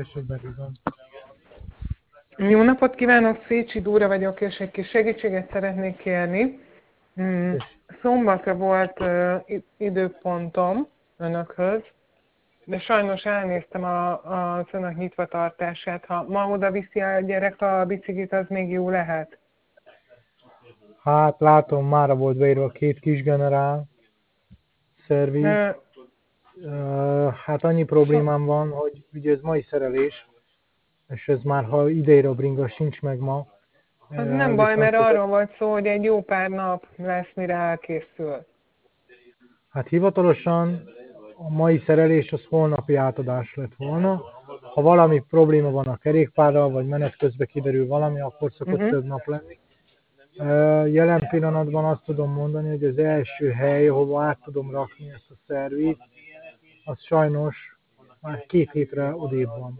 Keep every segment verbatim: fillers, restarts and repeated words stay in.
tessék Bergizon. Jó napot kívánok, Szécsi Dóra vagyok, és egy kis segítséget szeretnék kérni. Hmm, Szombatra volt uh, időpontom önökhöz, de sajnos elnéztem a, az önök nyitvatartását. Ha ma oda viszi a gyerek a biciklit, az még jó lehet. Hát látom, mára volt beírva két kis generál szerviz. Uh, Uh, hát annyi problémám van, hogy ugye ez mai szerelés, és ez már, ha ideér a bringa, sincs meg ma. Az Uh, nem baj, mert viszont arról volt szó, hogy egy jó pár nap lesz, mire elkészül. Hát hivatalosan a mai szerelés az holnapi átadás lett volna. Ha valami probléma van a kerékpárral, vagy menet közben kiderül valami, akkor szokott Uh-huh. több nap lenni. Jelen pillanatban azt tudom mondani, hogy az első hely, ahova át tudom rakni ezt a szervizt, az sajnos már két hétre odébb van.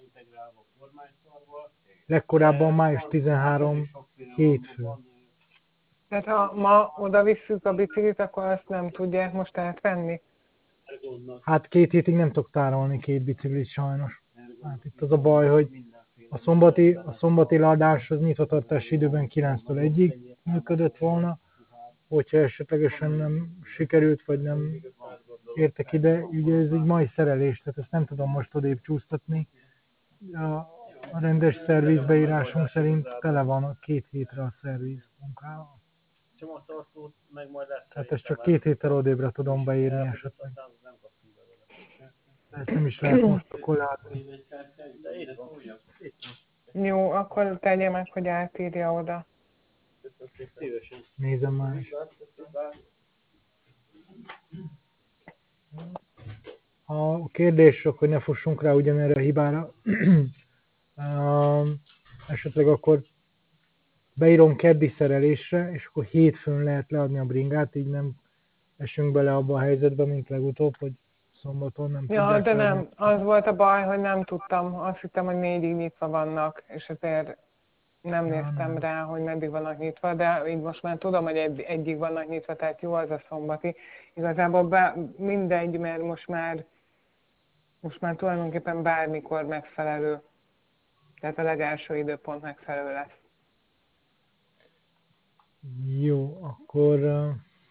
Legkorábban május tizenharmadika hétfő. Tehát ha ma oda visszük a biciklit, akkor azt nem tudják most átvenni? Hát két hétig nem tudok tárolni két biciklit sajnos. Hát itt az a baj, hogy a szombati, a szombati ladás az nyitvatartási időben kilenctől egyig működött volna. Hogyha esetlegesen nem sikerült, vagy nem értek ide, ugye ez egy mai szerelés, tehát ezt nem tudom most odébb csúsztatni. A a rendes szervizbeírásunk szerint tele van a két hétre a szerviz munkával. Tehát ezt csak két héttel odébbre tudom beírni esetleg. De ezt nem is lehet most akkor látni. Jó, akkor tegye meg, hogy átírja oda. Nézem már is. A kérdés, hogy ne fussunk rá ugyanerre a hibára, um, esetleg akkor beírom keddi szerelésre, és akkor hétfőn lehet leadni a bringát, így nem esünk bele abba a helyzetbe, mint legutóbb, hogy szombaton nem Ja, tudják de leadni. nem, az volt a baj, hogy nem tudtam. Azt hittem, hogy négyig nyitva vannak, és ezért nem Ja, néztem nem. rá, hogy meddig vannak nyitva, de így most már tudom, hogy egy, egyig vannak nyitva, tehát jó az a szombati. Igazából be, mindegy, mert most már, most már tulajdonképpen bármikor megfelelő. Tehát a legelső időpont megfelelő lesz. Jó, akkor, uh,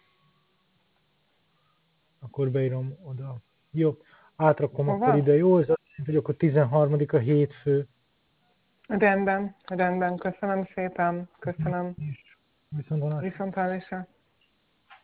akkor beírom oda. Jó, átrakom Hova? akkor ide. Jó, ez azt jelenti, hogy akkor tizenharmadika hétfő. Rendben, rendben, köszönöm szépen, köszönöm. Viszont vonásra. Viszontlátásra.